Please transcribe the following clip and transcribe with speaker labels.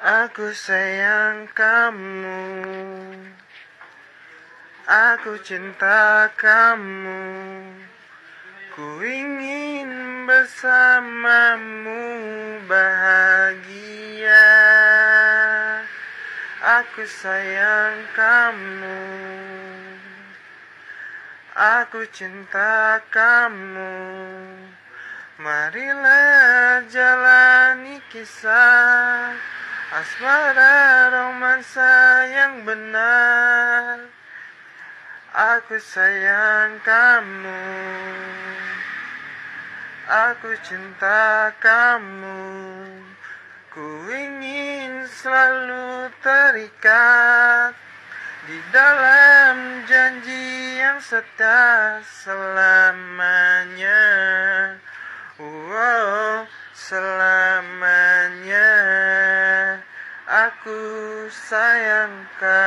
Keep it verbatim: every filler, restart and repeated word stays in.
Speaker 1: Aku sayang kamu, aku cinta kamu, ku ingin bersamamu bahagia. Aku sayang kamu, aku cinta kamu. Marilah jalani kisah asmara romansa yang benar. Aku sayang kamu, aku cinta kamu. Ku ingin selalu terikat di dalam janji yang setia selamanya. Wow, selamanya. Aku sayang kamu.